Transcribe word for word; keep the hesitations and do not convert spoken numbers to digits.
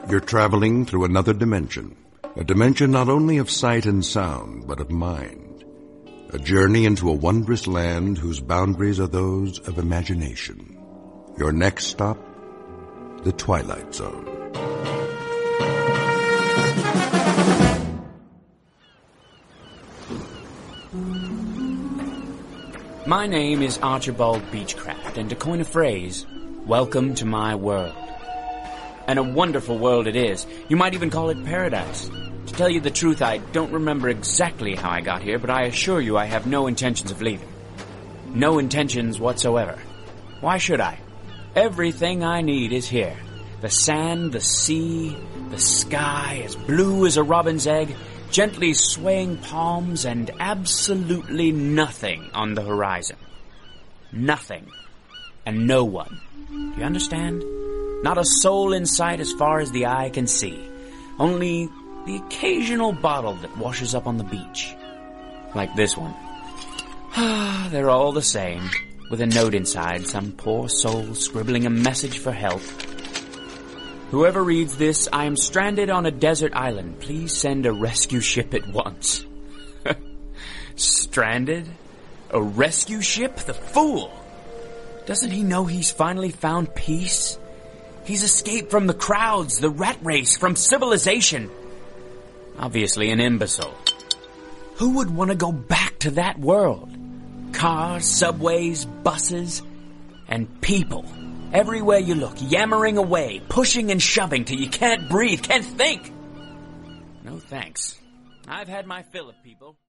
You're traveling through another dimension. A dimension not only of sight and sound, but of mind. A journey into a wondrous land whose boundaries are those of imagination. Your next stop, the Twilight Zone. My name is Archibald Beechcraft, and to coin a phrase, welcome to my world. And a wonderful world it is. You might even call it paradise. To tell you the truth, I don't remember exactly how I got here, but I assure you I have no intentions of leaving. No intentions whatsoever. Why should I? Everything I need is here. The sand, the sea, the sky, as blue as a robin's egg, gently swaying palms, and absolutely nothing on the horizon. Nothing. And no one. Do you understand? Not a soul in sight as far as the eye can see. Only the occasional bottle that washes up on the beach. Like this one. They're all the same, with a note inside, some poor soul scribbling a message for help. Whoever reads this, I am stranded on a desert island. Please send a rescue ship at once. Stranded? A rescue ship? The fool! Doesn't he know he's finally found peace? He's escaped from the crowds, the rat race, from civilization. Obviously an imbecile. Who would want to go back to that world? Cars, subways, buses, and people. Everywhere you look, yammering away, pushing and shoving till you can't breathe, can't think. No thanks. I've had my fill of people.